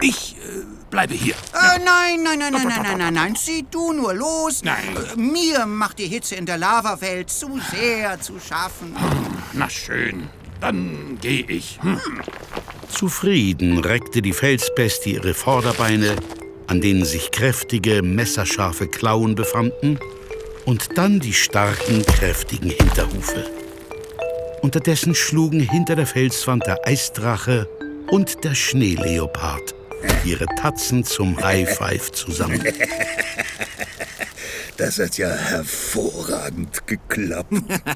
Ich bleibe hier. Nein. Zieh du nur los. Nein. Mir macht die Hitze in der Lavawelt zu sehr zu schaffen. Na schön, dann gehe ich. Zufrieden reckte die Felsbestie ihre Vorderbeine, an denen sich kräftige, messerscharfe Klauen befanden, und dann die starken, kräftigen Hinterhufe. Unterdessen schlugen hinter der Felswand der Eisdrache und der Schneeleopard ihre Tatzen zum High Five zusammen. Das hat ja hervorragend geklappt.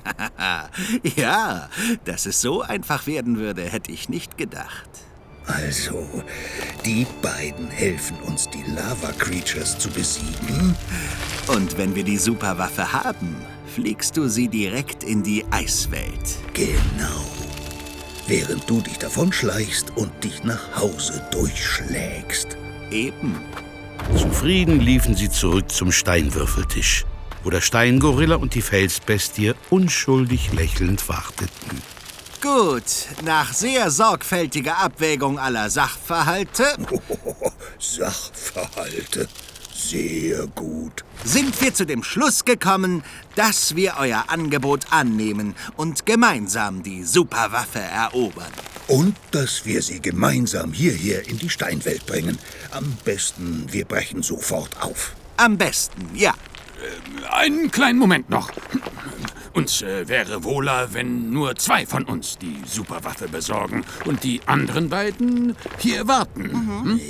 Ja, dass es so einfach werden würde, hätte ich nicht gedacht. Also, die beiden helfen uns, die Lava-Creatures zu besiegen. Und wenn wir die Superwaffe haben, fliegst du sie direkt in die Eiswelt. Genau. Während du dich davonschleichst und dich nach Hause durchschlägst. Eben. Zufrieden liefen sie zurück zum Steinwürfeltisch, wo der Steingorilla und die Felsbestie unschuldig lächelnd warteten. Gut, nach sehr sorgfältiger Abwägung aller Sachverhalte Sachverhalte. Sehr gut. sind wir zu dem Schluss gekommen, dass wir euer Angebot annehmen und gemeinsam die Superwaffe erobern. Und dass wir sie gemeinsam hierher in die Steinwelt bringen. Am besten, wir brechen sofort auf. Am besten, ja. Einen kleinen Moment noch. Uns wäre wohler, wenn nur 2 von uns die Superwaffe besorgen und die anderen beiden hier warten.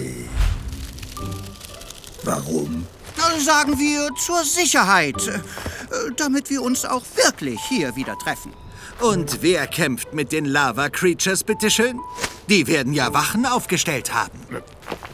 Warum? Sagen wir zur Sicherheit, damit wir uns auch wirklich hier wieder treffen. Und wer kämpft mit den Lava-Creatures, bitteschön? Die werden ja Wachen aufgestellt haben.